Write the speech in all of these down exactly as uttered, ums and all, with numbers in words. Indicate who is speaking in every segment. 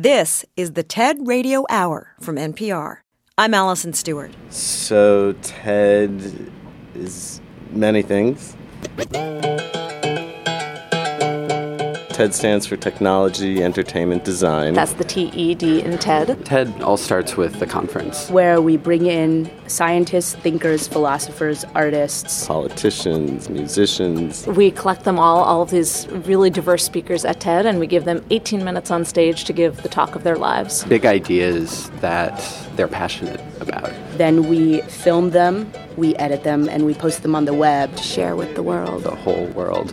Speaker 1: This is the TED Radio Hour from N P R. I'm Allison Stewart.
Speaker 2: So TED is many things. TED stands for Technology, Entertainment, Design.
Speaker 3: That's the T E D in TED.
Speaker 4: TED all starts with the conference,
Speaker 3: where we bring in scientists, thinkers, philosophers, artists,
Speaker 2: politicians, musicians.
Speaker 3: We collect them all, all of these really diverse speakers at TED, and we give them eighteen minutes on stage to give the talk of their lives.
Speaker 4: Big ideas that they're passionate about.
Speaker 3: Then we film them, we edit them, and we post them on the web to share with the world.
Speaker 4: The whole world.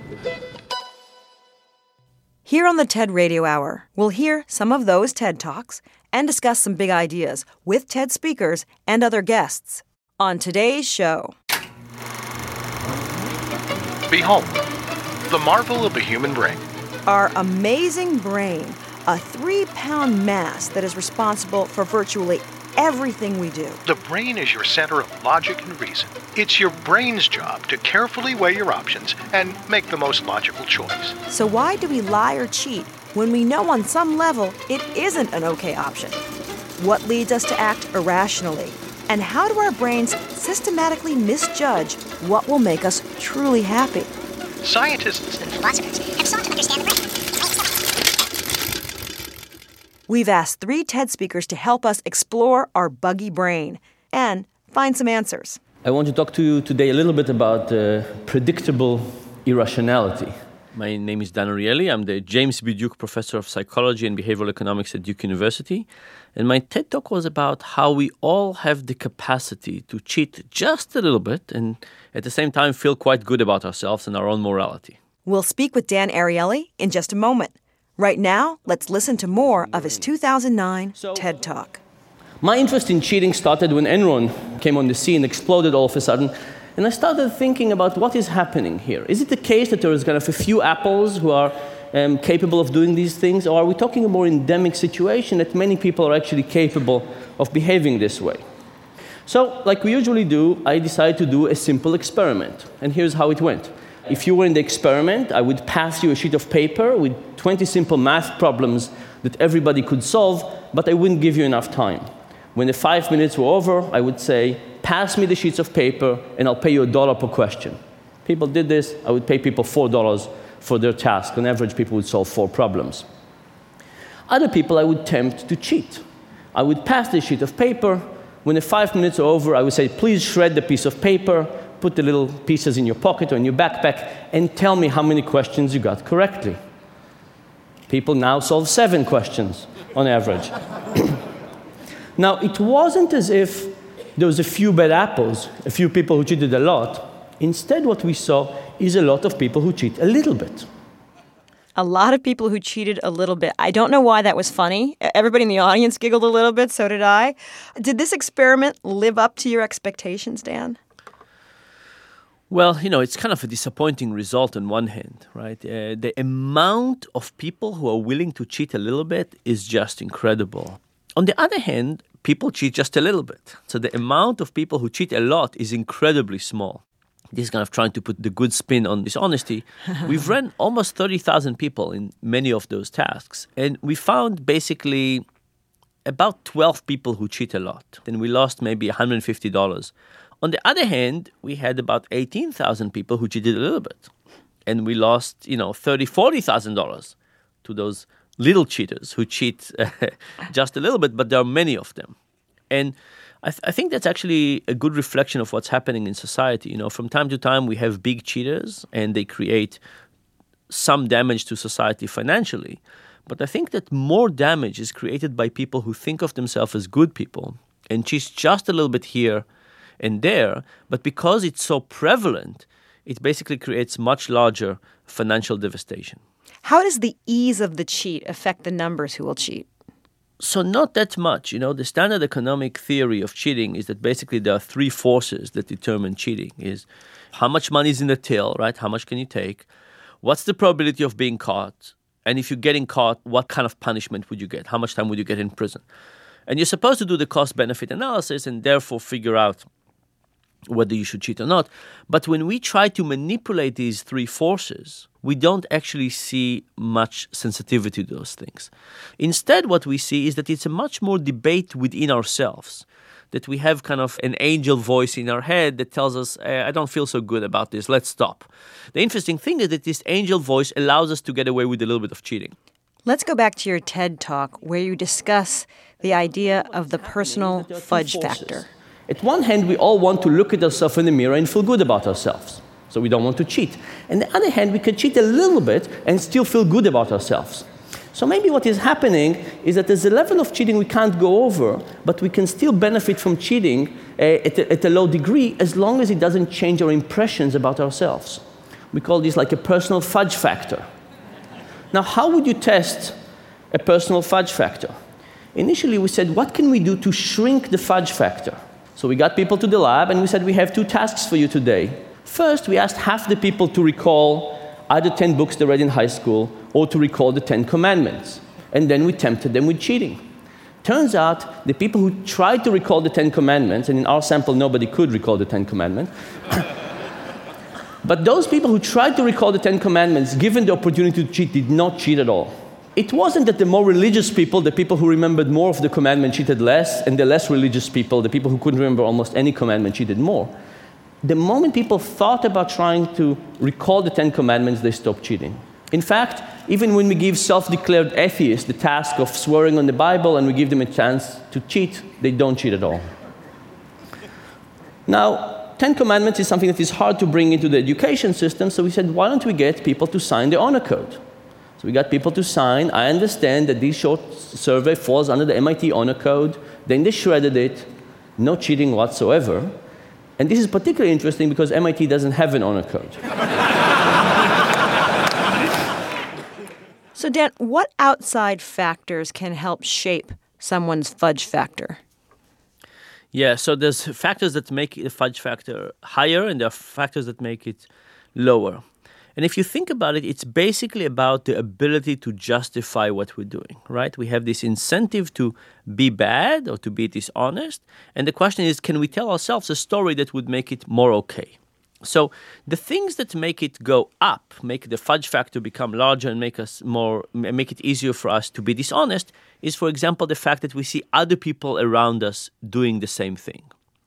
Speaker 1: Here on the TED Radio Hour, we'll hear some of those TED Talks and discuss some big ideas with TED speakers and other guests. On today's show...
Speaker 5: Behold, the marvel of the human brain.
Speaker 1: Our amazing brain, a three-pound mass that is responsible for virtually everything we do.
Speaker 5: The brain is your center of logic and reason. It's your brain's job to carefully weigh your options and make the most logical choice.
Speaker 1: So why do we lie or cheat when we know on some level it isn't an okay option? What leads us to act irrationally? And how do our brains systematically misjudge what will make us truly happy?
Speaker 5: Scientists
Speaker 6: and philosophers have sought to understand the brain.
Speaker 1: We've asked three TED speakers to help us explore our buggy brain and find some answers.
Speaker 7: I want to talk to you today a little bit about uh, predictable irrationality. My name is Dan Ariely. I'm the James B. Duke Professor of Psychology and Behavioral Economics at Duke University. And my TED Talk was about how we all have the capacity to cheat just a little bit and at the same time feel quite good about ourselves and our own morality.
Speaker 1: We'll speak with Dan Ariely in just a moment. Right now, let's listen to more of his two thousand nine so, TED Talk.
Speaker 7: My interest in cheating started when Enron came on the scene, exploded all of a sudden, and I started thinking about what is happening here. Is it the case that there is kind of a few apples who are um, capable of doing these things, or are we talking a more endemic situation that many people are actually capable of behaving this way? So, like we usually do, I decided to do a simple experiment, and here's how it went. If you were in the experiment, I would pass you a sheet of paper with twenty simple math problems that everybody could solve, but I wouldn't give you enough time. When the five minutes were over, I would say, pass me the sheets of paper, and I'll pay you a dollar per question. People did this. I would pay people four dollars for their task. On average, people would solve four problems. Other people I would tempt to cheat. I would pass the sheet of paper. When the five minutes are over, I would say, please shred the piece of paper, put the little pieces in your pocket or in your backpack, and tell me how many questions you got correctly. People now solve seven questions on average. Now, it wasn't as if there was a few bad apples, a few people who cheated a lot. Instead, what we saw is a lot of people who cheat a little bit.
Speaker 1: A lot of people who cheated a little bit. I don't know why that was funny. Everybody in the audience giggled a little bit, so did I. Did this experiment live up to your expectations, Dan?
Speaker 7: Well, you know, it's kind of a disappointing result on one hand, right? Uh, the amount of people who are willing to cheat a little bit is just incredible. On the other hand, people cheat just a little bit. So the amount of people who cheat a lot is incredibly small. This is kind of trying to put the good spin on dishonesty. We've run almost thirty thousand people in many of those tasks. And we found basically about twelve people who cheat a lot. Then we lost maybe one hundred fifty dollars. On the other hand, we had about eighteen thousand people who cheated a little bit. And we lost, you know, thirty thousand dollars, forty thousand dollars to those little cheaters who cheat just a little bit, but there are many of them. And I, th- I think that's actually a good reflection of what's happening in society. You know, from time to time, we have big cheaters, and they create some damage to society financially. But I think that more damage is created by people who think of themselves as good people and cheat just a little bit here and there. But because it's so prevalent, it basically creates much larger financial devastation.
Speaker 1: How does the ease of the cheat affect the numbers who will cheat?
Speaker 7: So not that much. You know, the standard economic theory of cheating is that basically there are three forces that determine cheating. Is how much money is in the till, right? How much can you take? What's the probability of being caught? And if you're getting caught, what kind of punishment would you get? How much time would you get in prison? And you're supposed to do the cost-benefit analysis and therefore figure out whether you should cheat or not. But when we try to manipulate these three forces, we don't actually see much sensitivity to those things. Instead, what we see is that it's a much more debate within ourselves, that we have kind of an angel voice in our head that tells us, eh, I don't feel so good about this, let's stop. The interesting thing is that this angel voice allows us to get away with a little bit of cheating.
Speaker 1: Let's go back to your TED Talk where you discuss the idea of the personal fudge factor.
Speaker 7: At one hand, we all want to look at ourselves in the mirror and feel good about ourselves. So we don't want to cheat. On the other hand, we can cheat a little bit and still feel good about ourselves. So maybe what is happening is that there's a level of cheating we can't go over, but we can still benefit from cheating uh, at, a, at a low degree as long as it doesn't change our impressions about ourselves. We call this like a personal fudge factor. Now, how would you test a personal fudge factor? Initially, we said, what can we do to shrink the fudge factor? So we got people to the lab, and we said, we have two tasks for you today. First, we asked half the people to recall either ten books they read in high school or to recall the Ten Commandments. And then we tempted them with cheating. Turns out the people who tried to recall the Ten Commandments, and in our sample nobody could recall the Ten Commandments, but those people who tried to recall the Ten Commandments, given the opportunity to cheat, did not cheat at all. It wasn't that the more religious people, the people who remembered more of the commandment, cheated less, and the less religious people, the people who couldn't remember almost any commandment, cheated more. The moment people thought about trying to recall the Ten Commandments, they stopped cheating. In fact, even when we give self-declared atheists the task of swearing on the Bible and we give them a chance to cheat, they don't cheat at all. Now, Ten Commandments is something that is hard to bring into the education system, so we said, why don't we get people to sign the honor code? So we got people to sign. I understand that this short survey falls under the M I T honor code. Then they shredded it, no cheating whatsoever. And this is particularly interesting because M I T doesn't have an honor code.
Speaker 1: So, Dan, what outside factors can help shape someone's fudge factor?
Speaker 7: Yeah, so there's factors that make the fudge factor higher, and there are factors that make it lower. And if you think about it, it's basically about the ability to justify what we're doing, right? We have this incentive to be bad or to be dishonest. And the question is, can we tell ourselves a story that would make it more okay? So the things that make it go up, make the fudge factor become larger and make us more, make it easier for us to be dishonest, is, for example, the fact that we see other people around us doing the same thing.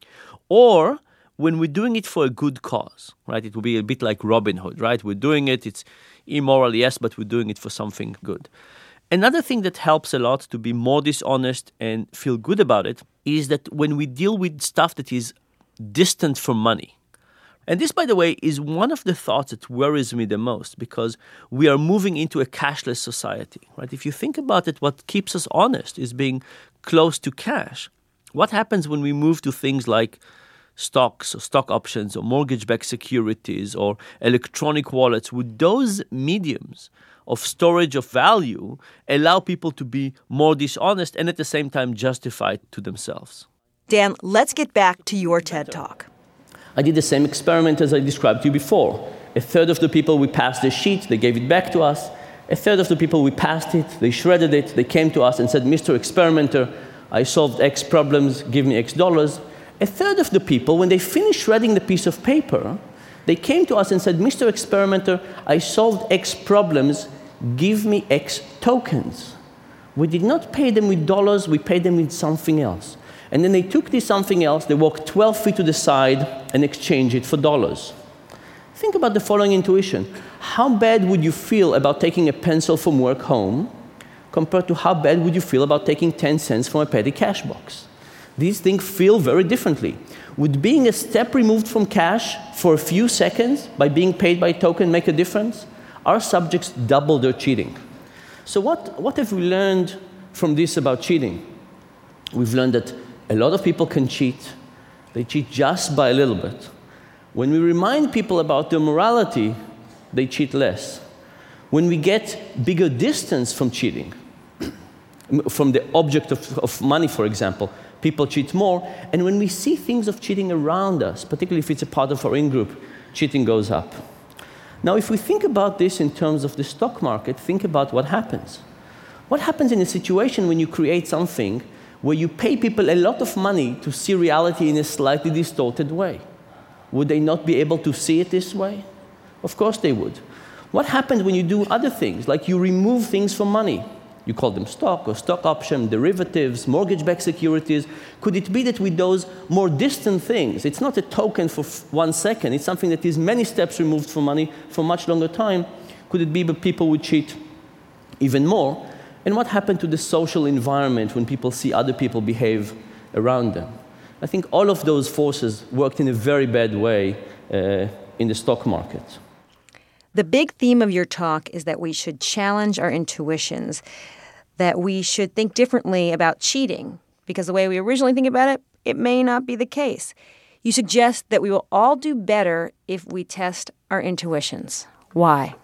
Speaker 7: Or when we're doing it for a good cause, right? It will be a bit like Robin Hood, right? We're doing it, it's immoral, yes, but we're doing it for something good. Another thing that helps a lot to be more dishonest and feel good about it is that when we deal with stuff that is distant from money, and this, by the way, is one of the thoughts that worries me the most because we are moving into a cashless society, right? If you think about it, what keeps us honest is being close to cash. What happens when we move to things like stocks or stock options or mortgage-backed securities or electronic wallets? Would those mediums of storage of value allow people to be more dishonest and at the same time justify it to themselves?
Speaker 1: Dan, let's get back to your TED Talk.
Speaker 7: I did the same experiment as I described to you before. A third of the people, we passed the sheet, they gave it back to us. A third of the people, we passed it, they shredded it, they came to us and said, Mister Experimenter, I solved X problems, give me X dollars. A third of the people, when they finished shredding the piece of paper, they came to us and said, Mister Experimenter, I solved X problems, give me X tokens. We did not pay them with dollars, we paid them with something else. And then they took this something else, they walked twelve feet to the side and exchanged it for dollars. Think about the following intuition. How bad would you feel about taking a pencil from work home compared to how bad would you feel about taking ten cents from a petty cash box? These things feel very differently. Would being a step removed from cash for a few seconds by being paid by a token make a difference? Our subjects double their cheating. So what, what have we learned from this about cheating? We've learned that a lot of people can cheat. They cheat just by a little bit. When we remind people about their morality, they cheat less. When we get bigger distance from cheating, from the object of, of money, for example, people cheat more. And when we see things of cheating around us, particularly if it's a part of our in-group, cheating goes up. Now, if we think about this in terms of the stock market, think about what happens. What happens in a situation when you create something where you pay people a lot of money to see reality in a slightly distorted way? would they not be able to see it this way? Of course they would. What happens when you do other things, like you remove things from money? You call them stock or stock option, derivatives, mortgage-backed securities. Could it be that with those more distant things, it's not a token for f- one second, it's something that is many steps removed from money for much longer time, could it be that people would cheat even more? And what happened to the social environment when people see other people behave around them? I think all of those forces worked in a very bad way uh, in the stock market.
Speaker 1: The big theme of your talk is that we should challenge our intuitions, that we should think differently about cheating, because the way we originally think about it, it may not be the case. You suggest that we will all do better if we test our intuitions. Why?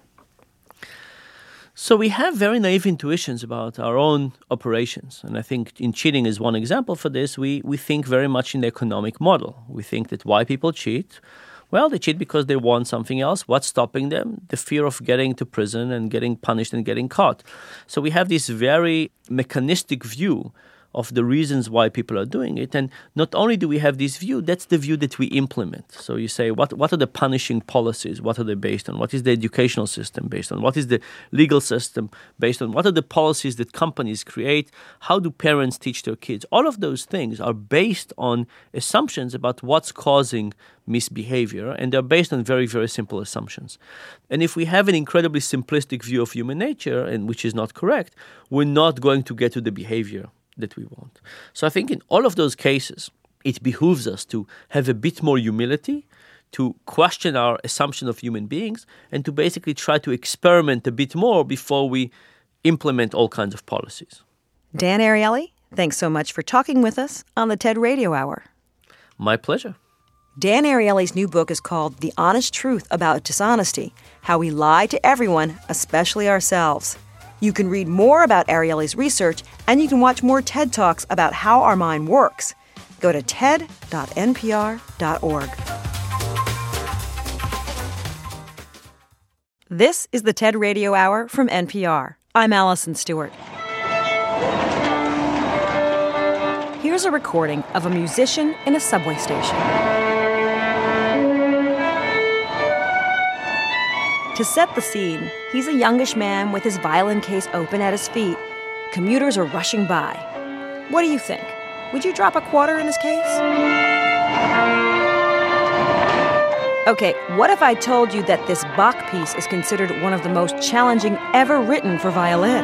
Speaker 7: So we have very naive intuitions about our own operations. And I think in cheating is one example for this. We, we think very much in the economic model. We think that why people cheat? Well, they cheat because they want something else. What's stopping them? The fear of getting to prison and getting punished and getting caught. So we have this very mechanistic view of the reasons why people are doing it. And not only do we have this view, that's the view that we implement. So you say, what, what are the punishing policies? What are they based on? What is the educational system based on? What is the legal system based on? What are the policies that companies create? How do parents teach their kids? All of those things are based on assumptions about what's causing misbehavior, and they're based on very, very simple assumptions. And if we have an incredibly simplistic view of human nature, and which is not correct, we're not going to get to the behavior that we want. So I think in all of those cases, it behooves us to have a bit more humility, to question our assumption of human beings, and to basically try to experiment a bit more before we implement all kinds of policies.
Speaker 1: Dan Ariely, thanks so much for talking with us on the TED Radio Hour.
Speaker 7: My pleasure.
Speaker 1: Dan Ariely's new book is called The Honest Truth About Dishonesty, How We Lie to Everyone, Especially Ourselves. You can read more about Ariely's research, and you can watch more TED Talks about how our mind works. Go to ted dot n p r dot org. This is the TED Radio Hour from N P R. I'm Allison Stewart. Here's a recording of a musician in a subway station. To set the scene, he's a youngish man with his violin case open at his feet. Commuters are rushing by. What do you think? Would you drop a quarter in his case? Okay, what if I told you that this Bach piece is considered one of the most challenging ever written for violin?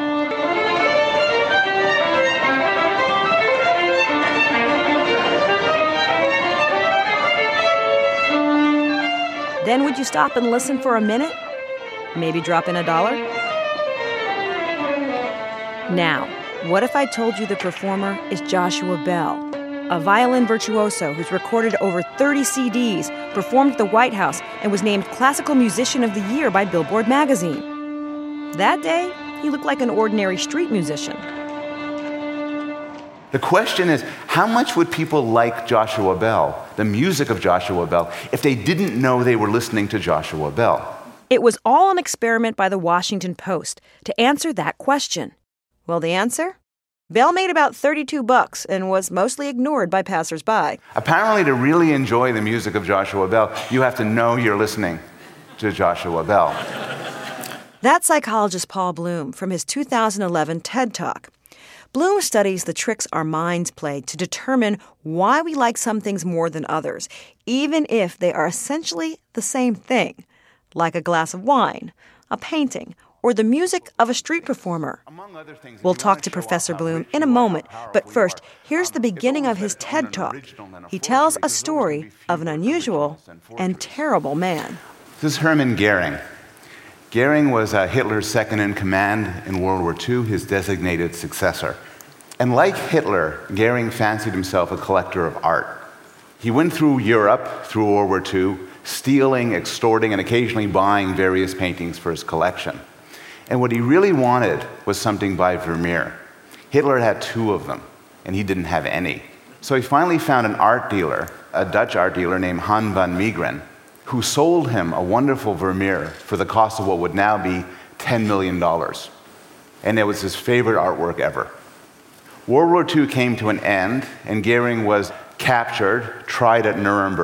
Speaker 1: Then would you stop and listen for a minute? Maybe drop in a dollar? Now, what if I told you the performer is Joshua Bell, a violin virtuoso who's recorded over thirty C Ds, performed at the White House, and was named Classical Musician of the Year by Billboard magazine? That day, he looked like an ordinary street musician.
Speaker 8: The question is, how much would people like Joshua Bell, the music of Joshua Bell, if they didn't know they were listening to Joshua Bell?
Speaker 1: It was all an experiment by the Washington Post to answer that question. Well, the answer? Bell made about thirty-two bucks and was mostly ignored by passersby.
Speaker 8: Apparently, to really enjoy the music of Joshua Bell, you have to know you're listening to Joshua Bell.
Speaker 1: That's psychologist Paul Bloom from his two thousand eleven TED Talk. Bloom studies the tricks our minds play to determine why we like some things more than others, even if they are essentially the same thing, like a glass of wine, a painting, or the music of a street performer. We'll talk to Professor Bloom in a moment, but first, here's the beginning of his TED Talk. He tells a story of an unusual and terrible man.
Speaker 8: This is Hermann Goering. Goering was uh, Hitler's second-in-command in World War Two, his designated successor. And like Hitler, Goering fancied himself a collector of art. He went through Europe through World War Two, stealing, extorting, and occasionally buying various paintings for his collection. And what he really wanted was something by Vermeer. Hitler had two of them, and he didn't have any. So he finally found an art dealer, a Dutch art dealer named Han van Meegeren, who sold him a wonderful Vermeer for the cost of what would now be ten million dollars. And it was his favorite artwork ever. World War Two came to an end, and Goering was captured, tried at Nuremberg,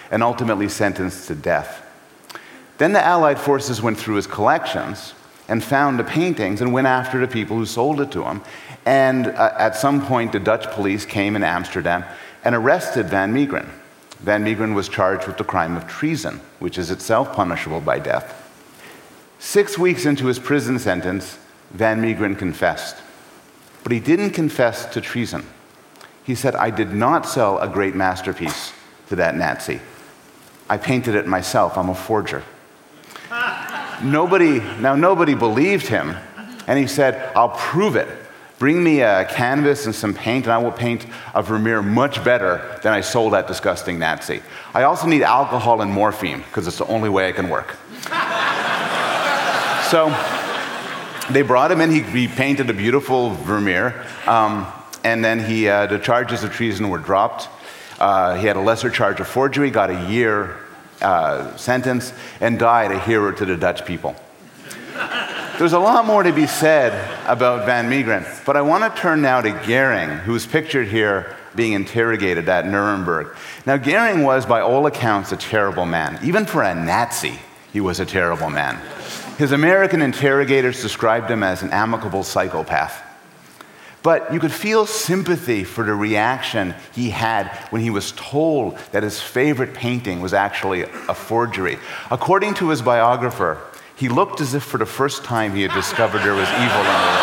Speaker 8: and ultimately sentenced to death. Then the Allied forces went through his collections and found the paintings and went after the people who sold it to him. And uh, at some point, the Dutch police came in Amsterdam and arrested Van Meegeren. Van Meegeren was charged with the crime of treason, which is itself punishable by death. Six weeks into his prison sentence, Van Meegeren confessed. But he didn't confess to treason. He said, "I did not sell a great masterpiece to that Nazi. I painted it myself. I'm a forger." Nobody, now nobody believed him, and he said, "I'll prove it. Bring me a canvas and some paint, and I will paint a Vermeer much better than I sold that disgusting Nazi. I also need alcohol and morphine, because it's the only way I can work." So they brought him in. He, he painted a beautiful Vermeer, um, and then he, uh, the charges of treason were dropped. Uh, he had a lesser charge of forgery, got a year uh, sentence, and died a hero to the Dutch people. There's a lot more to be said about Van Meegeren, but I want to turn now to Goering, who's pictured here being interrogated at Nuremberg. Now, Goering was, by all accounts, a terrible man. Even for a Nazi, he was a terrible man. His American interrogators described him as an amicable psychopath. But you could feel sympathy for the reaction he had when he was told that his favorite painting was actually a forgery. According to his biographer, he looked as if for the first time he had discovered there was evil in the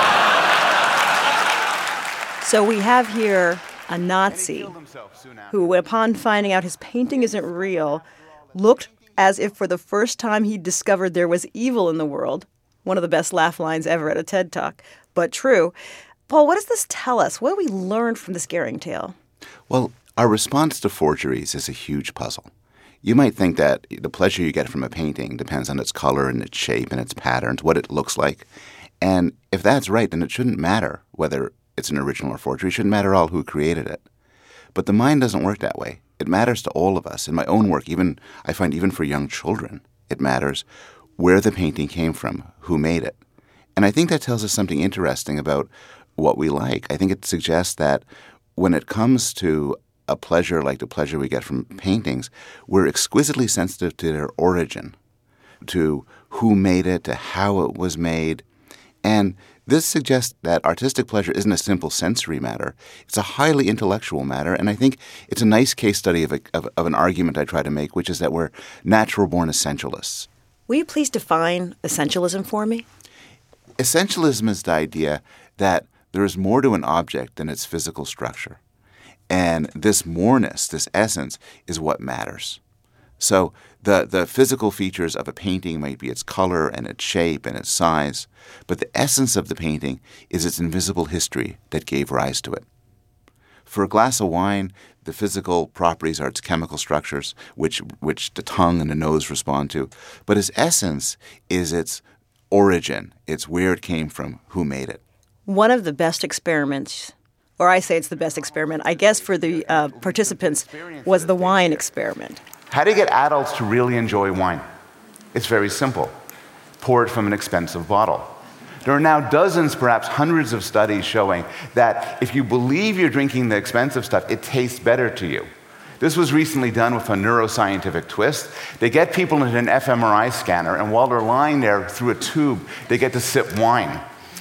Speaker 8: world.
Speaker 1: So we have here a Nazi who, upon finding out his painting isn't real, looked as if for the first time he discovered there was evil in the world. One of the best laugh lines ever at a TED Talk, but true. Paul, what does this tell us? What do we learn from this Goering tale?
Speaker 9: Well, our response to forgeries is a huge puzzle. You might think that the pleasure you get from a painting depends on its color and its shape and its patterns, what it looks like. And if that's right, then it shouldn't matter whether it's an original or forgery. It shouldn't matter at all who created it. But the mind doesn't work that way. It matters to all of us. In my own work, even I find even for young children, it matters where the painting came from, who made it. And I think that tells us something interesting about what we like. I think it suggests that when it comes to a pleasure like the pleasure we get from paintings, we're exquisitely sensitive to their origin, to who made it, to how it was made. And this suggests that artistic pleasure isn't a simple sensory matter. It's a highly intellectual matter, and I think it's a nice case study of, a, of, of an argument I try to make, which is that we're natural-born essentialists.
Speaker 1: Will you please define essentialism for me?
Speaker 9: Essentialism is the idea that there is more to an object than its physical structure. And this moreness, this essence, is what matters. So the, the physical features of a painting might be its color and its shape and its size, but the essence of the painting is its invisible history that gave rise to it. For a glass of wine, the physical properties are its chemical structures, which, which the tongue and the nose respond to. But its essence is its origin. It's where it came from, who made it.
Speaker 1: One of the best experiments, or I say it's the best experiment, I guess for the uh, participants, was the wine experiment.
Speaker 8: How do you get adults to really enjoy wine? It's very simple. Pour it from an expensive bottle. There are now dozens, perhaps hundreds of studies showing that if you believe you're drinking the expensive stuff, it tastes better to you. This was recently done with a neuroscientific twist. They get people into an f M R I scanner, and while they're lying there through a tube, they get to sip wine.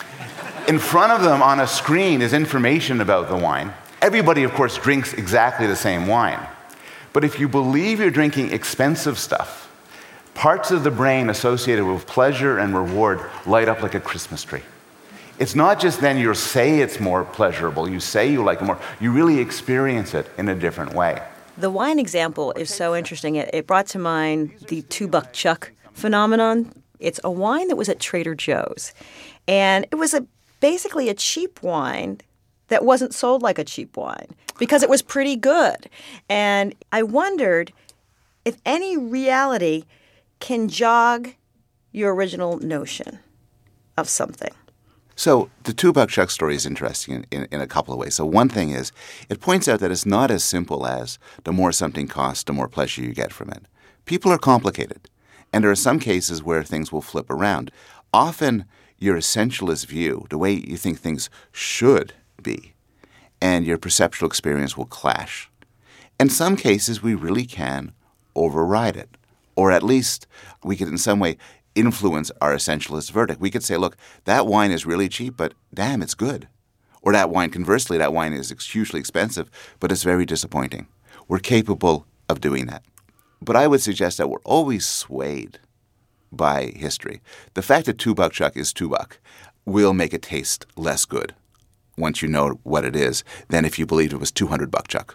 Speaker 8: In front of them on a screen is information about the wine. Everybody, of course, drinks exactly the same wine. But if you believe you're drinking expensive stuff, parts of the brain associated with pleasure and reward light up like a Christmas tree. It's not just then you say it's more pleasurable, you say you like it more, you really experience it in a different way.
Speaker 1: The wine example is so interesting. It, it brought to mind the two-buck chuck phenomenon. It's a wine that was at Trader Joe's. And it was a basically a cheap wine that wasn't sold like a cheap wine because it was pretty good. And I wondered if any reality can jog your original notion of something.
Speaker 9: So the two-buck chuck story is interesting in, in, in a couple of ways. So one thing is it points out that it's not as simple as the more something costs, the more pleasure you get from it. People are complicated. And there are some cases where things will flip around. Often your essentialist view, the way you think things should be, and your perceptual experience will clash. In some cases, we really can override it. Or at least we could in some way influence our essentialist verdict. We could say, look, that wine is really cheap, but damn, it's good. Or that wine, conversely, that wine is hugely expensive, but it's very disappointing. We're capable of doing that. But I would suggest that we're always swayed by history. The fact that two buck chuck is two buck will make it taste less good once you know what it is than if you believed it was two hundred buck chuck.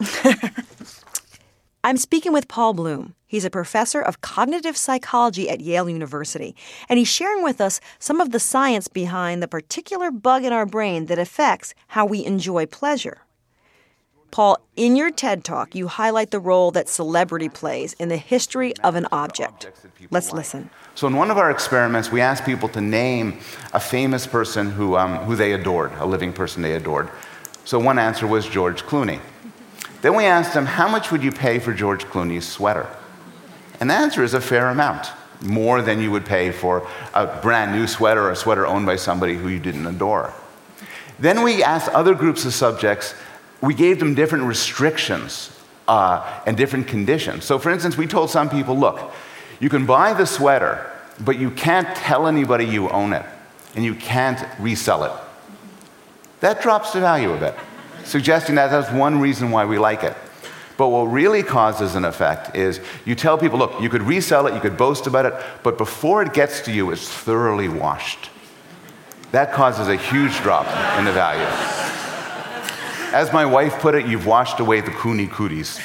Speaker 1: I'm speaking with Paul Bloom. He's a professor of cognitive psychology at Yale University, and he's sharing with us some of the science behind the particular bug in our brain that affects how we enjoy pleasure. Paul, in your TED Talk, you highlight the role that celebrity plays in the history of an object. Let's listen.
Speaker 8: So in one of our experiments, we asked people to name a famous person who, um, who they adored, a living person they adored. So one answer was George Clooney. Then we asked them, how much would you pay for George Clooney's sweater? And the answer is a fair amount, more than you would pay for a brand new sweater or a sweater owned by somebody who you didn't adore. Then we asked other groups of subjects, we gave them different restrictions uh, and different conditions. So for instance, we told some people, look, you can buy the sweater, but you can't tell anybody you own it, and you can't resell it. That drops the value a bit, suggesting that that's one reason why we like it. But what really causes an effect is you tell people, look, you could resell it, you could boast about it, but before it gets to you, it's thoroughly washed. That causes a huge drop in the value. As my wife put it, you've washed away the Clooney cooties.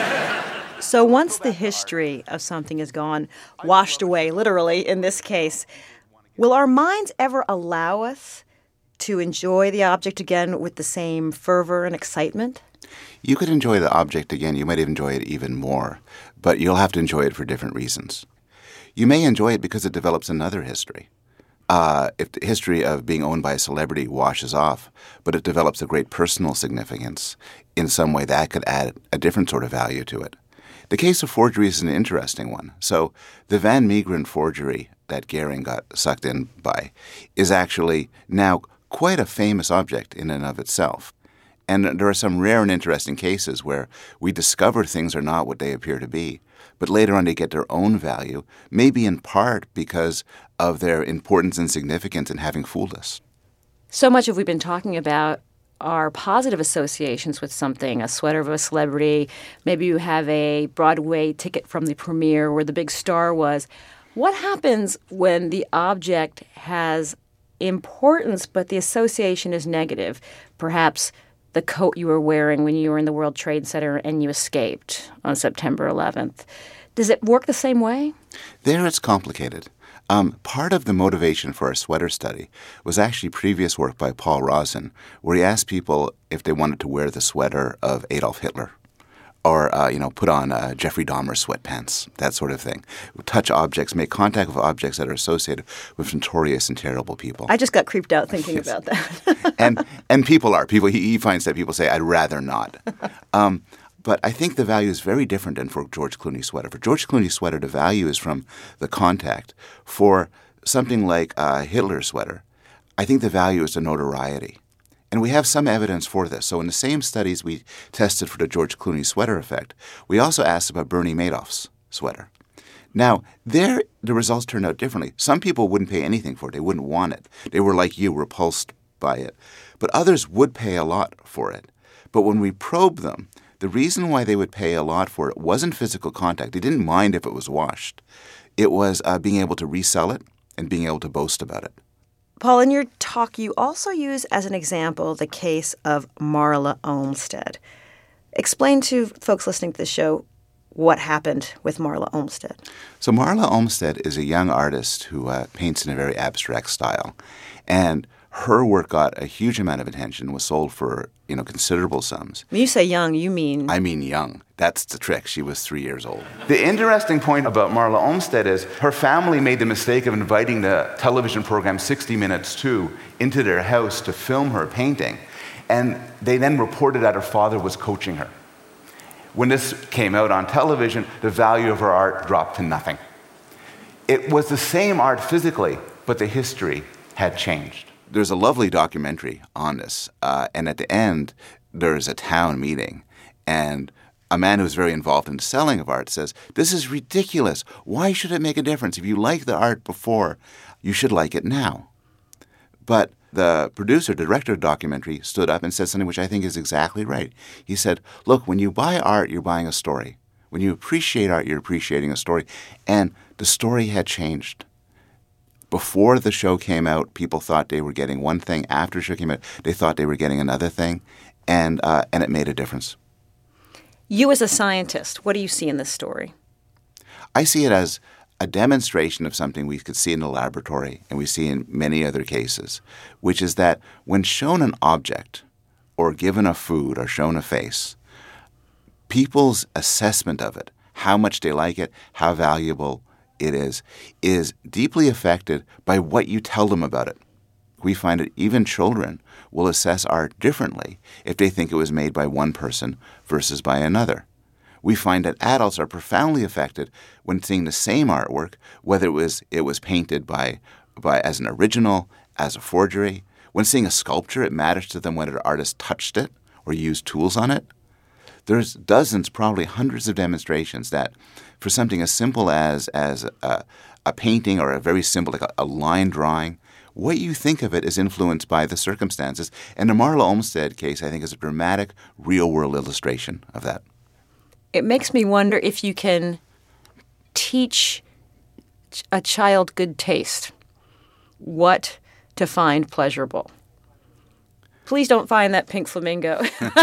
Speaker 1: So once the history of something is gone, washed away, literally in this case, will our minds ever allow us to enjoy the object again with the same fervor and excitement?
Speaker 9: You could enjoy the object again. You might enjoy it even more, but you'll have to enjoy it for different reasons. You may enjoy it because it develops another history. Uh, if the history of being owned by a celebrity washes off, but it develops a great personal significance in some way, that could add a different sort of value to it. The case of forgery is an interesting one. So the Van Meegeren forgery that Gehring got sucked in by is actually now quite a famous object in and of itself. And there are some rare and interesting cases where we discover things are not what they appear to be, but later on they get their own value, maybe in part because of their importance and significance in having fooled us.
Speaker 3: So much have we been talking about are positive associations with something, a sweater of a celebrity. Maybe you have a Broadway ticket from the premiere where the big star was. What happens when the object has importance, but the association is negative? Perhaps the coat you were wearing when you were in the World Trade Center and you escaped on September eleventh. Does it work the same way?
Speaker 9: There it's complicated. Um, part of the motivation for our sweater study was actually previous work by Paul Rozin, where he asked people if they wanted to wear the sweater of Adolf Hitler or, uh, you know, put on uh, Jeffrey Dahmer sweatpants, that sort of thing. Touch objects, make contact with objects that are associated with notorious and terrible people.
Speaker 1: I just got creeped out thinking
Speaker 9: Yes.
Speaker 1: about that.
Speaker 9: and and people are. people. He, he finds that people say, I'd rather not. Um, But I think the value is very different than for George Clooney's sweater. For George Clooney's sweater, the value is from the contact. For something like a Hitler sweater, I think the value is the notoriety. And we have some evidence for this. So in the same studies we tested for the George Clooney sweater effect, we also asked about Bernie Madoff's sweater. Now, there the results turned out differently. Some people wouldn't pay anything for it. They wouldn't want it. They were like you, repulsed by it. But others would pay a lot for it. But when we probed them, the reason why they would pay a lot for it wasn't physical contact. They didn't mind if it was washed. It was uh, being able to resell it and being able to boast about it.
Speaker 1: Paul, in your talk, you also use as an example the case of Marla Olmsted. Explain to folks listening to the show what happened with Marla Olmsted.
Speaker 9: So Marla Olmsted is a young artist who uh, paints in a very abstract style. And her work got a huge amount of attention, was sold for, you know, considerable sums.
Speaker 1: When you say young, you mean...
Speaker 9: I mean young. That's the trick. She was three years old.
Speaker 8: The interesting point about Marla Olmsted is her family made the mistake of inviting the television program sixty minutes two into their house to film her painting. And they then reported that her father was coaching her. When this came out on television, the value of her art dropped to nothing. It was the same art physically, but the history had changed.
Speaker 9: There's a lovely documentary on this, uh, and at the end, there's a town meeting, and a man who's very involved in selling of art says, this is ridiculous. Why should it make a difference? If you liked the art before, you should like it now. But the producer, director of the documentary, stood up and said something which I think is exactly right. He said, look, when you buy art, you're buying a story. When you appreciate art, you're appreciating a story. And the story had changed. Before the show came out, people thought they were getting one thing. After the show came out, they thought they were getting another thing. And uh, and it made a difference.
Speaker 3: You as a scientist, what do you see in this story?
Speaker 9: I see it as a demonstration of something we could see in the laboratory and we see in many other cases, which is that when shown an object or given a food or shown a face, people's assessment of it, how much they like it, how valuable it is, is deeply affected by what you tell them about it. We find that even children will assess art differently if they think it was made by one person versus by another. We find that adults are profoundly affected when seeing the same artwork, whether it was it was painted by, by as an original, as a forgery. When seeing a sculpture, it matters to them whether the artist touched it or used tools on it. There's dozens, probably hundreds of demonstrations that for something as simple as, as a, a painting or a very simple, like a, a line drawing, what you think of it is influenced by the circumstances. And the Marla Olmsted case, I think, is a dramatic, real-world illustration of that.
Speaker 3: It makes me wonder if you can teach a child good taste, what to find pleasurable. Please don't find that pink flamingo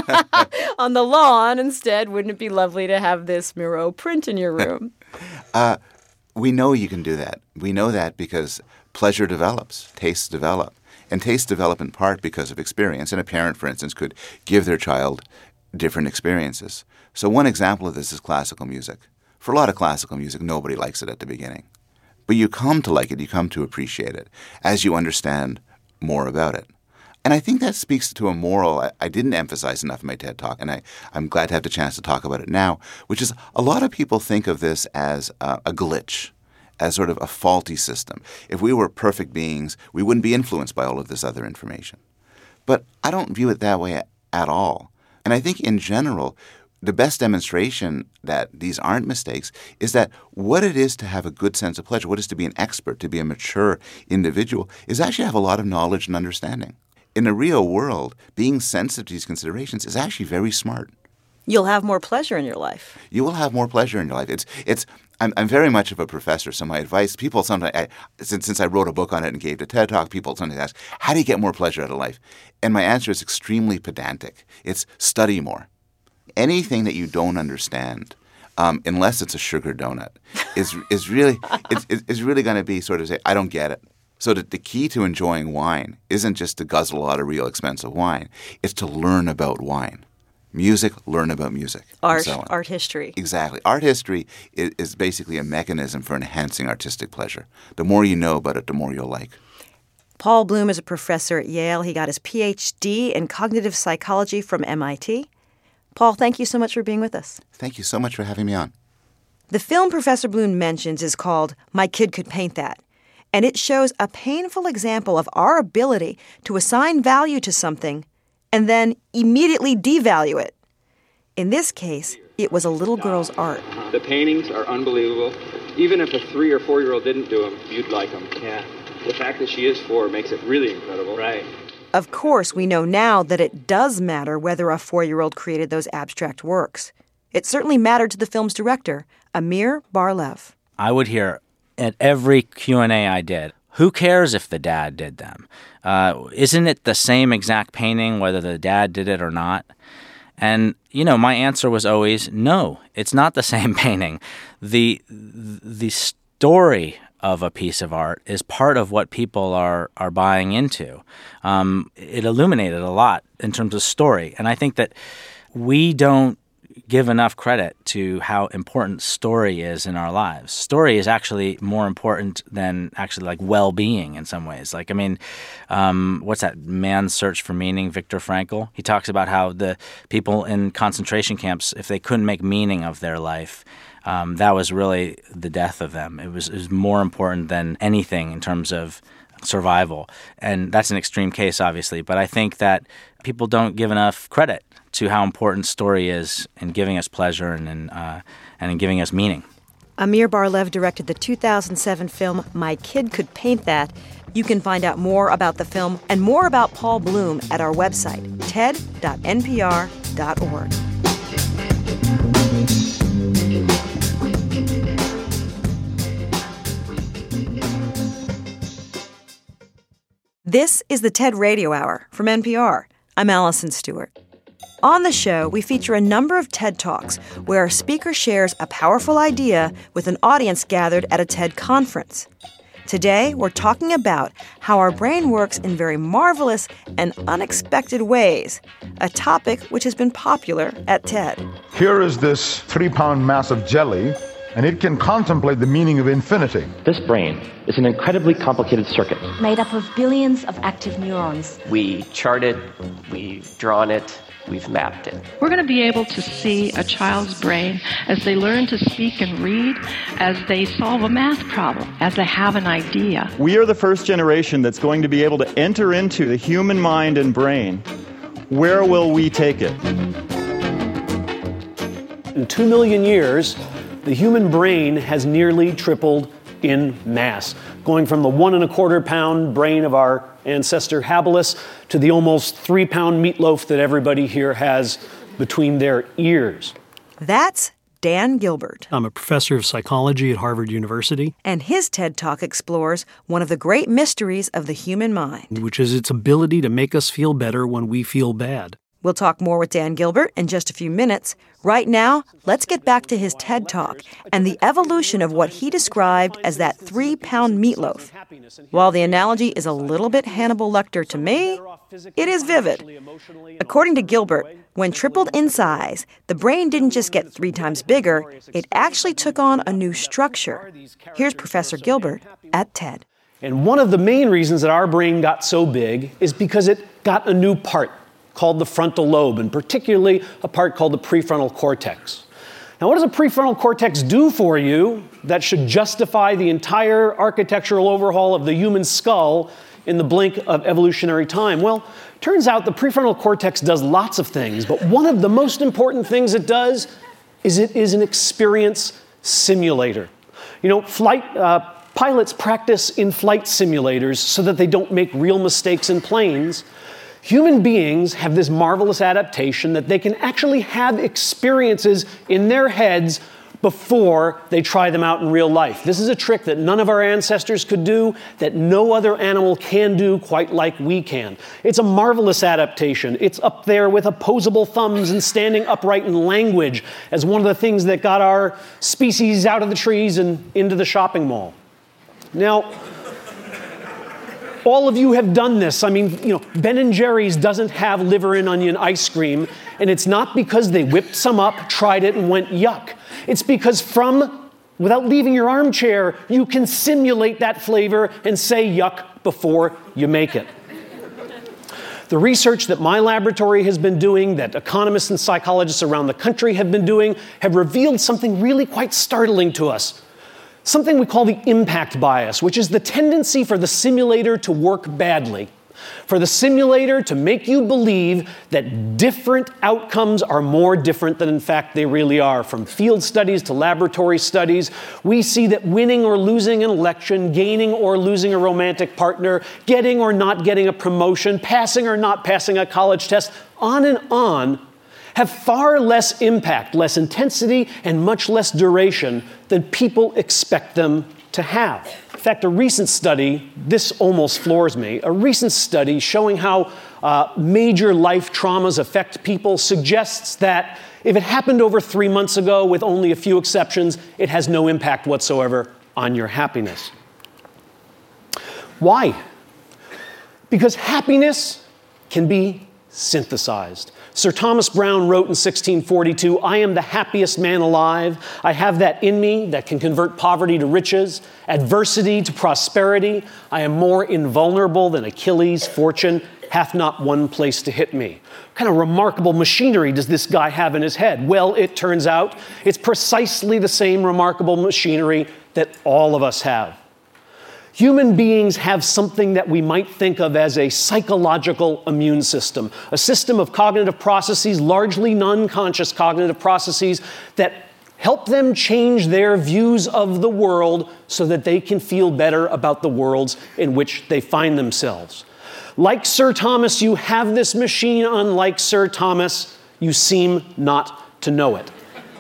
Speaker 3: on the lawn. Instead, wouldn't it be lovely to have this Miro print in your room?
Speaker 9: uh, we know you can do that. We know that because pleasure develops, tastes develop. And tastes develop in part because of experience. And a parent, for instance, could give their child different experiences. So one example of this is classical music. For a lot of classical music, nobody likes it at the beginning. But you come to like it, you come to appreciate it as you understand more about it. And I think that speaks to a moral I, I didn't emphasize enough in my TED Talk, and I, I'm glad to have the chance to talk about it now, which is a lot of people think of this as uh, a glitch, as sort of a faulty system. If we were perfect beings, we wouldn't be influenced by all of this other information. But I don't view it that way at, at all. And I think in general, the best demonstration that these aren't mistakes is that what it is to have a good sense of pleasure, what it is to be an expert, to be a mature individual, is actually have a lot of knowledge and understanding. In the real world, being sensitive to these considerations is actually very smart.
Speaker 3: You'll have more pleasure in your life.
Speaker 9: You will have more pleasure in your life. It's it's. I'm, I'm very much of a professor, so my advice, people sometimes, I, since, since I wrote a book on it and gave the TED Talk, people sometimes ask, how do you get more pleasure out of life? And my answer is extremely pedantic. It's study more. Anything that you don't understand, um, unless it's a sugar donut, is is really is, is really going to be sort of say, I don't get it. So that the key to enjoying wine isn't just to guzzle a lot of real expensive wine. It's to learn about wine. Music, learn about music.
Speaker 3: Art,
Speaker 9: so
Speaker 3: art history.
Speaker 9: Exactly. Art history is, is basically a mechanism for enhancing artistic pleasure. The more you know about it, the more you'll like.
Speaker 1: Paul Bloom is a professor at Yale. He got his P H D in cognitive psychology from M I T. Paul, thank you so much for being with us.
Speaker 9: Thank you so much for having me on.
Speaker 1: The film Professor Bloom mentions is called My Kid Could Paint That, and it shows a painful example of our ability to assign value to something and then immediately devalue it. In this case, it was a little girl's art.
Speaker 10: The paintings are unbelievable. Even if a three or four-year-old didn't do them, you'd like them. Yeah. The fact that she is four makes it really incredible. Right.
Speaker 1: Of course, we know now that it does matter whether a four-year-old created those abstract works. It certainly mattered to the film's director, Amir Bar-Lev.
Speaker 11: I would hear at every Q and A I did, who cares if the dad did them? Uh, isn't it the same exact painting whether the dad did it or not? And, you know, my answer was always, no, it's not the same painting. The the story of a piece of art is part of what people are, are buying into. Um, it illuminated a lot in terms of story. And I think that we don't give enough credit to how important story is in our lives. Story is actually more important than actually like well-being in some ways. Like, I mean, um, what's that, Man's Search for Meaning, Viktor Frankl? He talks about how the people in concentration camps, if they couldn't make meaning of their life, um, that was really the death of them. It was, it was more important than anything in terms of survival. And that's an extreme case, obviously. But I think that people don't give enough credit to how important story is in giving us pleasure and in, uh, and in giving us meaning.
Speaker 1: Amir Bar-Lev directed the two thousand seven film My Kid Could Paint That. You can find out more about the film and more about Paul Bloom at our website, ted dot n p r dot org. This is the TED Radio Hour from N P R. I'm Allison Stewart. On the show, we feature a number of TED Talks where a speaker shares a powerful idea with an audience gathered at a TED conference. Today, we're talking about how our brain works in very marvelous and unexpected ways, a topic which has been popular at TED.
Speaker 12: Here is this three-pound mass of jelly, and it can contemplate the meaning of infinity.
Speaker 13: This brain is an incredibly complicated circuit.
Speaker 14: Made up of billions of active neurons.
Speaker 13: We chart it, we've drawn it, we've mapped it.
Speaker 15: We're going to be able to see a child's brain as they learn to speak and read, as they solve a math problem, as they have an idea.
Speaker 16: We are the first generation that's going to be able to enter into the human mind and brain. Where will we take it?
Speaker 17: In two million years, the human brain has nearly tripled in mass, going from the one and a quarter pound brain of our ancestor habilis to the almost three pound meatloaf that everybody here has between their ears.
Speaker 1: That's Dan Gilbert.
Speaker 18: I'm a professor of psychology at Harvard University.
Speaker 1: And his TED Talk explores one of the great mysteries of the human mind,
Speaker 18: which is its ability to make us feel better when we feel bad.
Speaker 1: We'll talk more with Dan Gilbert in just a few minutes. Right now, let's get back to his TED Talk and the evolution of what he described as that three-pound meatloaf. While the analogy is a little bit Hannibal Lecter to me, it is vivid. According to Gilbert, when tripled in size, the brain didn't just get three times bigger, it actually took on a new structure. Here's Professor Gilbert at TED.
Speaker 17: And one of the main reasons that our brain got so big is because it got a new part called the frontal lobe, and particularly a part called the prefrontal cortex. Now, what does a prefrontal cortex do for you that should justify the entire architectural overhaul of the human skull in the blink of evolutionary time? Well, turns out the prefrontal cortex does lots of things, but one of the most important things it does is it is an experience simulator. You know, flight uh, pilots practice in flight simulators so that they don't make real mistakes in planes. Human beings have this marvelous adaptation that they can actually have experiences in their heads before they try them out in real life. This is a trick that none of our ancestors could do, that no other animal can do quite like we can. It's a marvelous adaptation. It's up there with opposable thumbs and standing upright in language as one of the things that got our species out of the trees and into the shopping mall. Now, all of you have done this. I mean, you know, Ben and Jerry's doesn't have liver and onion ice cream, and it's not because they whipped some up, tried it, and went yuck. It's because from, without leaving your armchair, you can simulate that flavor and say yuck before you make it. The research that my laboratory has been doing, that economists and psychologists around the country have been doing, have revealed something really quite startling to us. Something we call the impact bias, which is the tendency for the simulator to work badly, for the simulator to make you believe that different outcomes are more different than in fact they really are. From field studies to laboratory studies, we see that winning or losing an election, gaining or losing a romantic partner, getting or not getting a promotion, passing or not passing a college test, on and on, have far less impact, less intensity, and much less duration than people expect them to have. In fact, a recent study, this almost floors me, a recent study showing how uh, major life traumas affect people suggests that if it happened over three months ago, with only a few exceptions, it has no impact whatsoever on your happiness. Why? Because happiness can be synthesized. Sir Thomas Browne wrote in sixteen forty-two, "I am the happiest man alive. I have that in me that can convert poverty to riches, adversity to prosperity. I am more invulnerable than Achilles. Fortune hath not one place to hit me." What kind of remarkable machinery does this guy have in his head? Well, it turns out it's precisely the same remarkable machinery that all of us have. Human beings have something that we might think of as a psychological immune system, a system of cognitive processes, largely non-conscious cognitive processes, that help them change their views of the world so that they can feel better about the worlds in which they find themselves. Like Sir Thomas, you have this machine. Unlike Sir Thomas, you seem not to know it.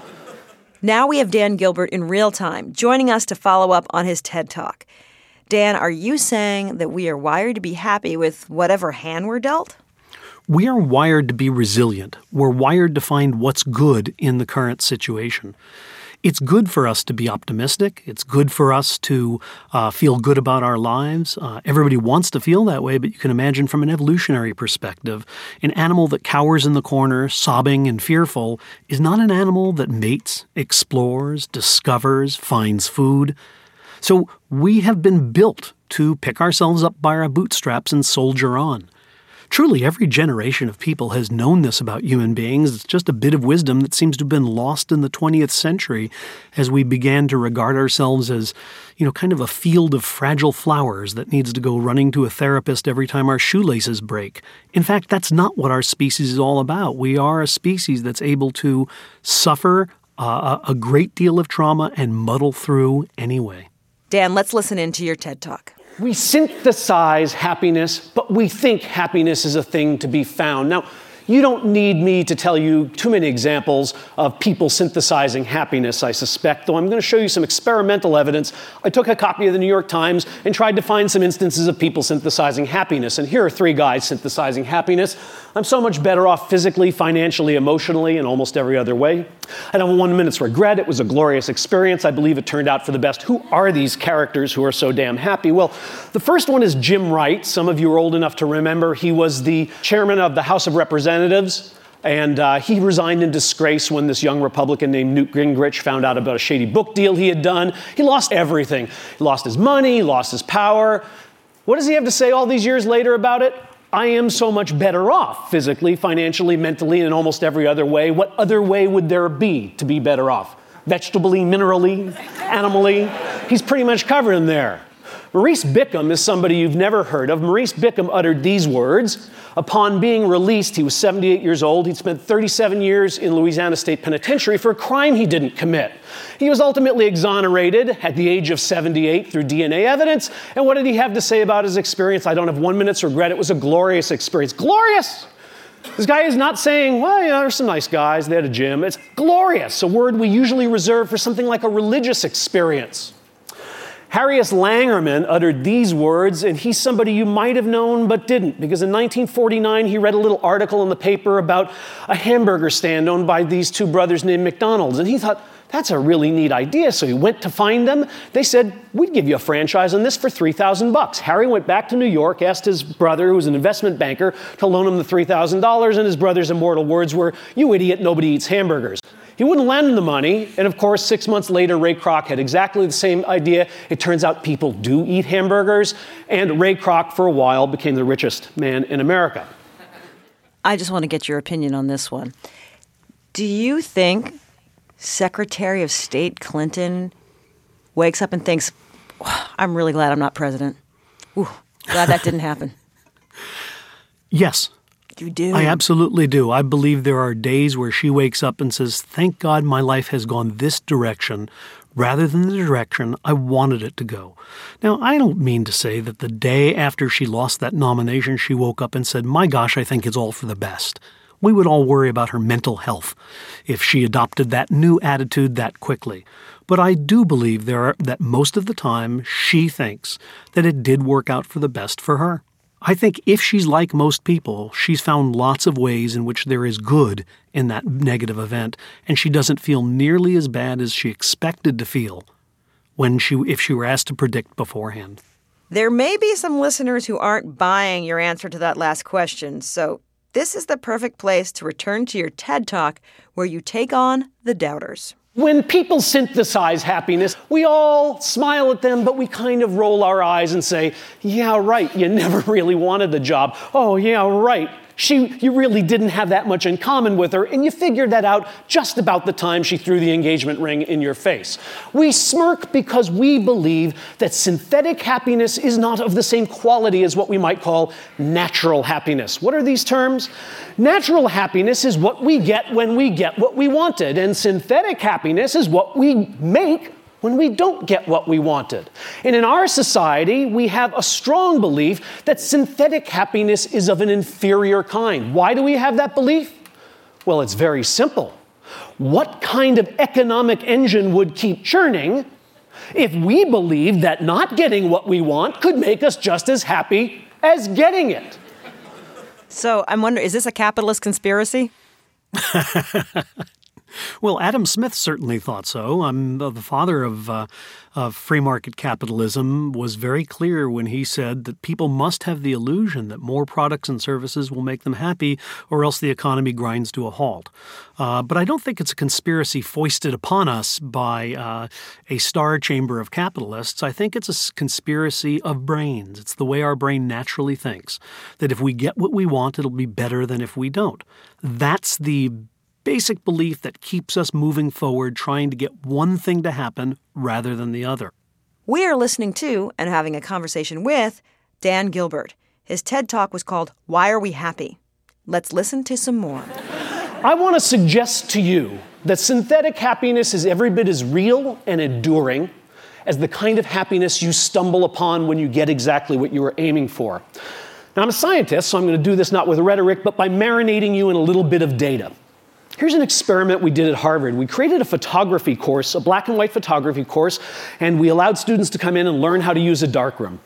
Speaker 1: Now we have Dan Gilbert in real time, joining us to follow up on his TED Talk. Dan, are you saying that we are wired to be happy with whatever hand we're dealt?
Speaker 18: We are wired to be resilient. We're wired to find what's good in the current situation. It's good for us to be optimistic. It's good for us to uh, feel good about our lives. Uh, everybody wants to feel that way, but you can imagine from an evolutionary perspective, an animal that cowers in the corner, sobbing and fearful, is not an animal that mates, explores, discovers, finds food. So we have been built to pick ourselves up by our bootstraps and soldier on. Truly, every generation of people has known this about human beings. It's just a bit of wisdom that seems to have been lost in the twentieth century as we began to regard ourselves as, you know, kind of a field of fragile flowers that needs to go running to a therapist every time our shoelaces break. In fact, that's not what our species is all about. We are a species that's able to suffer uh, a great deal of trauma and muddle through anyway.
Speaker 1: Dan, let's listen into your TED Talk.
Speaker 17: We synthesize happiness, but we think happiness is a thing to be found. Now, you don't need me to tell you too many examples of people synthesizing happiness, I suspect, though I'm going to show you some experimental evidence. I took a copy of the New York Times and tried to find some instances of people synthesizing happiness. And here are three guys synthesizing happiness. I'm so much better off physically, financially, emotionally, and almost every other way. I don't have one minute's regret. It was a glorious experience. I believe it turned out for the best. Who are these characters who are so damn happy? Well, the first one is Jim Wright. Some of you are old enough to remember. He was the chairman of the House of Representatives, and uh, he resigned in disgrace when this young Republican named Newt Gingrich found out about a shady book deal he had done. He lost everything. He lost his money, he lost his power. What does he have to say all these years later about it? I am so much better off physically, financially, mentally, and in almost every other way. What other way would there be to be better off? Vegetably, minerally, animally? He's pretty much covered in there. Maurice Bickham is somebody you've never heard of. Maurice Bickham uttered these words. Upon being released, he was seventy-eight years old. He'd spent thirty-seven years in Louisiana State Penitentiary for a crime he didn't commit. He was ultimately exonerated at the age of seventy-eight through D N A evidence. And what did he have to say about his experience? I don't have one minute's regret. It was a glorious experience. Glorious! This guy is not saying, well, you know, there's some nice guys. They had a gym. It's glorious, a word we usually reserve for something like a religious experience. Harrius Langerman uttered these words, and he's somebody you might have known but didn't, because in nineteen forty-nine, he read a little article in the paper about a hamburger stand owned by these two brothers named McDonald's, and he thought, that's a really neat idea. So he went to find them. They said, we'd give you a franchise on this for three thousand bucks. Harry went back to New York, asked his brother, who was an investment banker, to loan him the three thousand dollars, and his brother's immortal words were, you idiot, nobody eats hamburgers. He wouldn't lend him the money, and of course, six months later, Ray Kroc had exactly the same idea. It turns out people do eat hamburgers, and Ray Kroc, for a while, became the richest man in America.
Speaker 1: I just want to get your opinion on this one. Do you think Secretary of State Clinton wakes up and thinks, I'm really glad I'm not president. Ooh, glad that didn't happen.
Speaker 18: Yes.
Speaker 1: You do?
Speaker 18: I absolutely do. I believe there are days where she wakes up and says, thank God my life has gone this direction rather than the direction I wanted it to go. Now, I don't mean to say that the day after she lost that nomination, she woke up and said, my gosh, I think it's all for the best. We would all worry about her mental health if she adopted that new attitude that quickly. But I do believe there are, that most of the time she thinks that it did work out for the best for her. I think if she's like most people, she's found lots of ways in which there is good in that negative event, and she doesn't feel nearly as bad as she expected to feel when she, if she were asked to predict beforehand.
Speaker 1: There may be some listeners who aren't buying your answer to that last question, so this is the perfect place to return to your TED Talk where you take on the doubters.
Speaker 17: When people synthesize happiness, we all smile at them, but we kind of roll our eyes and say, yeah, right, you never really wanted the job. Oh, yeah, right. She, you really didn't have that much in common with her, and you figured that out just about the time she threw the engagement ring in your face. We smirk because we believe that synthetic happiness is not of the same quality as what we might call natural happiness. What are these terms? Natural happiness is what we get when we get what we wanted, and synthetic happiness is what we make when we don't get what we wanted. And in our society, we have a strong belief that synthetic happiness is of an inferior kind. Why do we have that belief? Well, it's very simple. What kind of economic engine would keep churning if we believed that not getting what we want could make us just as happy as getting it?
Speaker 1: So I'm wondering, is this a capitalist conspiracy?
Speaker 18: Well, Adam Smith certainly thought so. Um, the father of, uh, of free market capitalism was very clear when he said that people must have the illusion that more products and services will make them happy, or else the economy grinds to a halt. Uh, but I don't think it's a conspiracy foisted upon us by uh, a star chamber of capitalists. I think it's a conspiracy of brains. It's the way our brain naturally thinks, that if we get what we want, it'll be better than if we don't. That's the basic belief that keeps us moving forward, trying to get one thing to happen rather than the other.
Speaker 1: We are listening to and having a conversation with Dan Gilbert. His TED Talk was called Why Are We Happy? Let's listen to some more.
Speaker 17: I want to suggest to you that synthetic happiness is every bit as real and enduring as the kind of happiness you stumble upon when you get exactly what you were aiming for. Now, I'm a scientist, so I'm going to do this not with rhetoric, but by marinating you in a little bit of data. Here's an experiment we did at Harvard. We created a photography course, a black and white photography course, and we allowed students to come in and learn how to use a darkroom.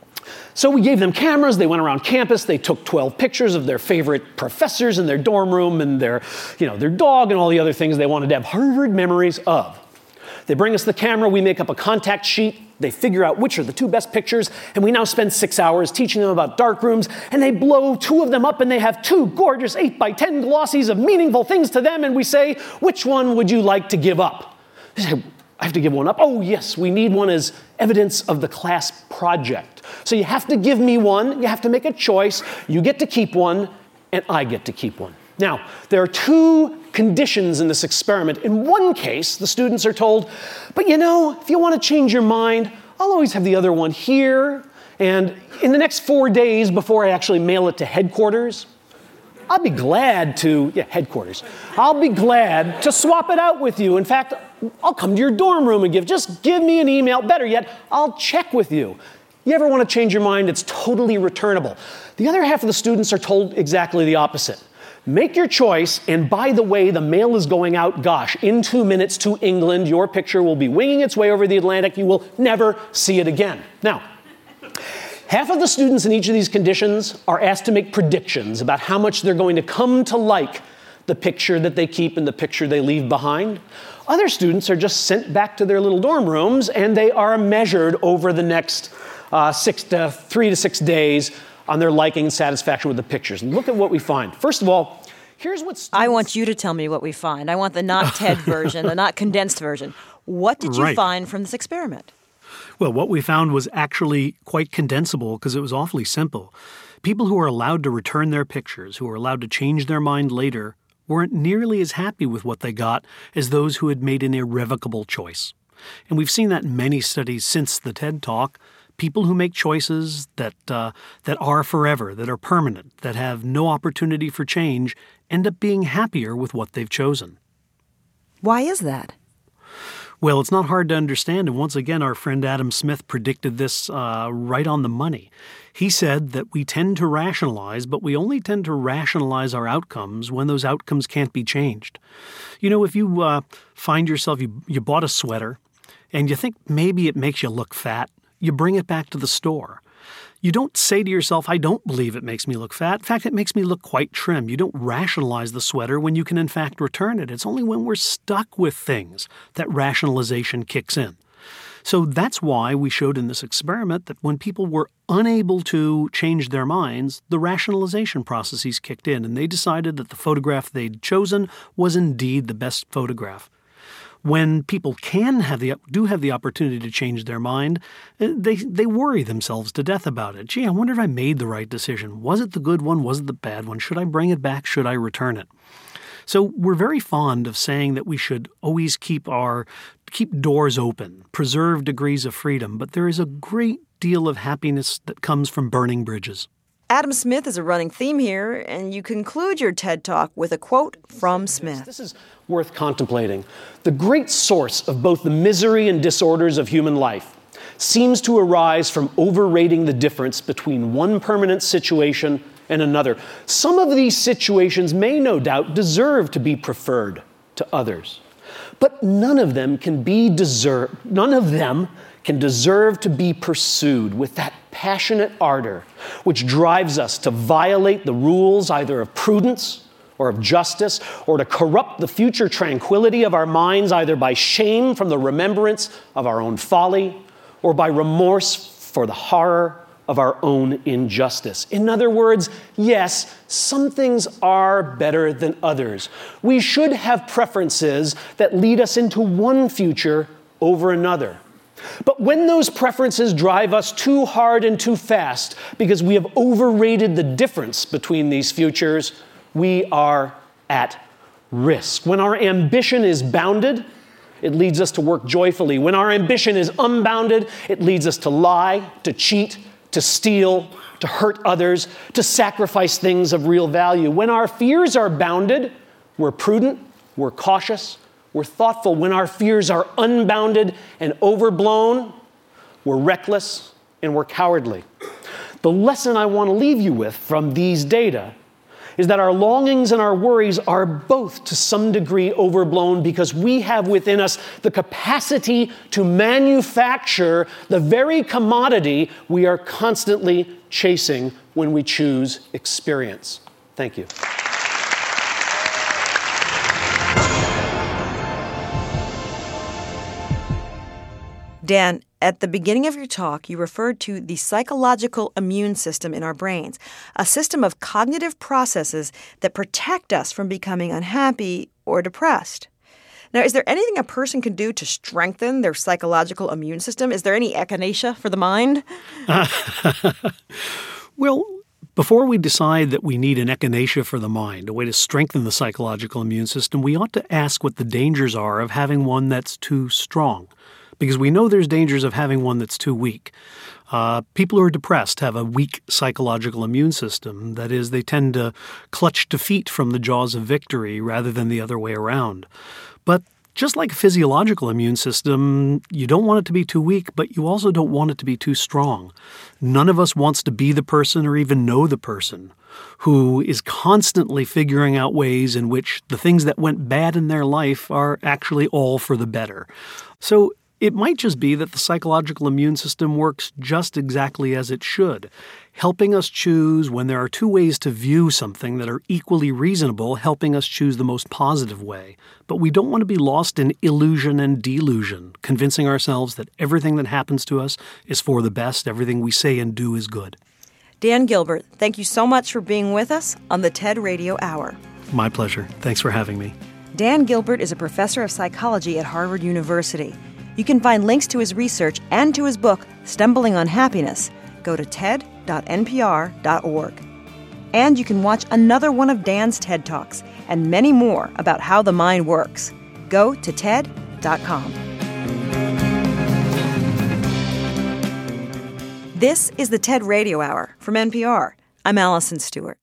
Speaker 17: So we gave them cameras, they went around campus, they took twelve pictures of their favorite professors in their dorm room and their, you know, their dog and all the other things they wanted to have Harvard memories of. They bring us the camera, we make up a contact sheet, they figure out which are the two best pictures, and we now spend six hours teaching them about darkrooms, and they blow two of them up and they have two gorgeous eight by ten glossies of meaningful things to them, and we say, which one would you like to give up? They say, I have to give one up. Oh, yes, we need one as evidence of the class project. So you have to give me one, you have to make a choice, you get to keep one, and I get to keep one. Now, there are two conditions in this experiment. In one case, the students are told, but you know, if you want to change your mind, I'll always have the other one here, and in the next four days before I actually mail it to headquarters, I'll be glad to, yeah, headquarters, I'll be glad to swap it out with you. In fact, I'll come to your dorm room and give, just give me an email. Better yet, I'll check with you. You ever want to change your mind, it's totally returnable. The other half of the students are told exactly the opposite. Make your choice, and by the way, the mail is going out, gosh, in two minutes to England. Your picture will be winging its way over the Atlantic. You will never see it again. Now, half of the students in each of these conditions are asked to make predictions about how much they're going to come to like the picture that they keep and the picture they leave behind. Other students are just sent back to their little dorm rooms, and they are measured over the next uh, six to three to six days on their liking and satisfaction with the pictures. Look at what we find. First of all, here's what students...
Speaker 1: I want you to tell me what we find. I want the not TED version, the not condensed version. What did you
Speaker 18: Right.
Speaker 1: find from this experiment?
Speaker 18: Well, what we found was actually quite condensable because it was awfully simple. People who were allowed to return their pictures, who were allowed to change their mind later, weren't nearly as happy with what they got as those who had made an irrevocable choice. And we've seen that in many studies since the TED Talk. People who make choices that uh, that are forever, that are permanent, that have no opportunity for change, end up being happier with what they've chosen.
Speaker 1: Why is that?
Speaker 18: Well, it's not hard to understand, and once again, our friend Adam Smith predicted this uh, right on the money. He said that we tend to rationalize, but we only tend to rationalize our outcomes when those outcomes can't be changed. You know, if you uh, find yourself, you, you bought a sweater, and you think maybe it makes you look fat, you bring it back to the store. You don't say to yourself, I don't believe it makes me look fat. In fact, it makes me look quite trim. You don't rationalize the sweater when you can in fact return it. It's only when we're stuck with things that rationalization kicks in. So that's why we showed in this experiment that when people were unable to change their minds, the rationalization processes kicked in, and they decided that the photograph they'd chosen was indeed the best photograph. When people can have the do have the opportunity to change their mind, they they worry themselves to death about it. Gee, I wonder if I made the right decision. Was it the good one? Was it the bad one? Should I bring it back? Should I return it? So we're very fond of saying that we should always keep our keep doors open, preserve degrees of freedom, but there is a great deal of happiness that comes from burning bridges.
Speaker 1: Adam Smith is a running theme here, and you conclude your TED Talk with a quote from Smith.
Speaker 17: This is worth contemplating. The great source of both the misery and disorders of human life seems to arise from overrating the difference between one permanent situation and another. Some of these situations may no doubt deserve to be preferred to others, but none of them can be deserve, none of them can deserve to be pursued with that passionate ardor which drives us to violate the rules either of prudence or of justice, or to corrupt the future tranquility of our minds either by shame from the remembrance of our own folly or by remorse for the horror of our own injustice. In other words, yes, some things are better than others. We should have preferences that lead us into one future over another. But when those preferences drive us too hard and too fast because we have overrated the difference between these futures, we are at risk. When our ambition is bounded, it leads us to work joyfully. When our ambition is unbounded, it leads us to lie, to cheat, to steal, to hurt others, to sacrifice things of real value. When our fears are bounded, we're prudent, we're cautious, we're thoughtful. When our fears are unbounded and overblown, we're reckless and we're cowardly. The lesson I want to leave you with from these data is that our longings and our worries are both to some degree overblown because we have within us the capacity to manufacture the very commodity we are constantly chasing when we choose experience. Thank you.
Speaker 1: Dan, at the beginning of your talk, you referred to the psychological immune system in our brains, a system of cognitive processes that protect us from becoming unhappy or depressed. Now, is there anything a person can do to strengthen their psychological immune system? Is there any echinacea for the mind?
Speaker 18: Well, before we decide that we need an echinacea for the mind, a way to strengthen the psychological immune system, we ought to ask what the dangers are of having one that's too strong. Because we know there's dangers of having one that's too weak. Uh, people who are depressed have a weak psychological immune system. That is, they tend to clutch defeat from the jaws of victory rather than the other way around. But just like a physiological immune system, you don't want it to be too weak, but you also don't want it to be too strong. None of us wants to be the person or even know the person who is constantly figuring out ways in which the things that went bad in their life are actually all for the better. So it might just be that the psychological immune system works just exactly as it should, helping us choose when there are two ways to view something that are equally reasonable, helping us choose the most positive way. But we don't want to be lost in illusion and delusion, convincing ourselves that everything that happens to us is for the best, everything we say and do is good.
Speaker 1: Dan Gilbert, thank you so much for being with us on the TED Radio Hour.
Speaker 18: My pleasure. Thanks for having me.
Speaker 1: Dan Gilbert is a professor of psychology at Harvard University. You can find links to his research and to his book, Stumbling on Happiness. Go to ted dot n p r dot org. And you can watch another one of Dan's TED Talks and many more about how the mind works. Go to ted dot com. This is the TED Radio Hour from N P R. I'm Allison Stewart.